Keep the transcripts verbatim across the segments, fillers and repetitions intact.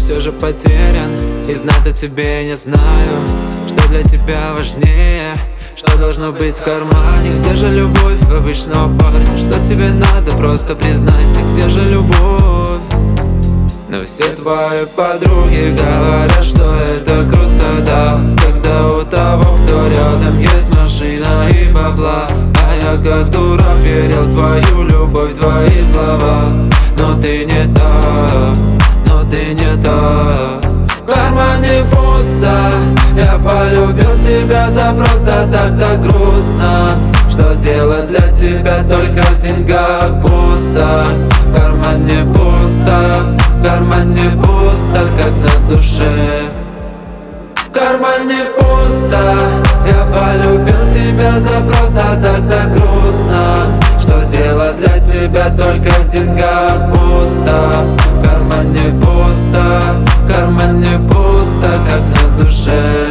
все же потерян, и знать о тебе не знаю, что для тебя важнее, что должно быть в кармане. Где же любовь обычного парня? Что тебе надо, просто признайся, где же любовь? Но все твои подруги говорят, что это круто, да, когда у того, кто рядом, есть машина и бабла. А я как дурак верил в твою любовь, в твои слова. Но ты не та, но ты не та. В кармане пусто, я полюбил тебя за просто так, так грустно. Что делать для тебя, только в деньгах пусто. В кармане пусто, в кармане пусто, как на душе. В кармане пусто, я полюбил тебя за просто так, так грустно. Что делать для тебя, только в деньгах пусто. В кармане пусто, в кармане пусто, как на душе.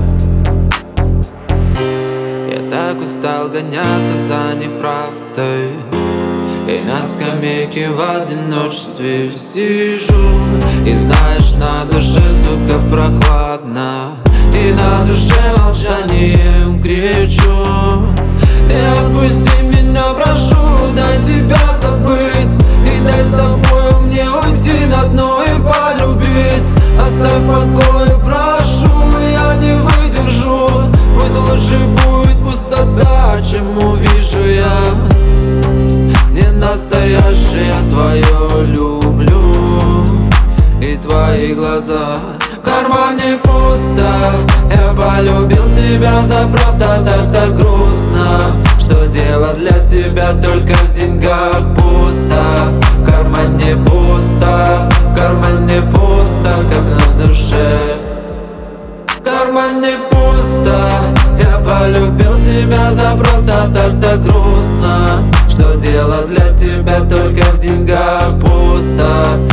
Я так устал гоняться за неправдой, и на скамейке в одиночестве сижу. И знаешь, на душе, сука, прохладно, и на душе молчанием кричу. Ты отпусти меня, прошу, дай тебя забыть, и дай с тобой мне уйти на дно и полюбить. Оставь в покое, прошу, я не выдержу. Пусть лучше будет пустота, чем увижу я не настоящее, я твое люблю и твои глаза. В кармане пусто, я полюбил тебя за просто так, так грустно. Что делать для тебя, только в деньгах пусто. В кармане пусто, в кармане пусто, как на душе. В кармане пусто, я полюбил тебя за просто так, так грустно. Что делать для тебя, только в деньгах пусто.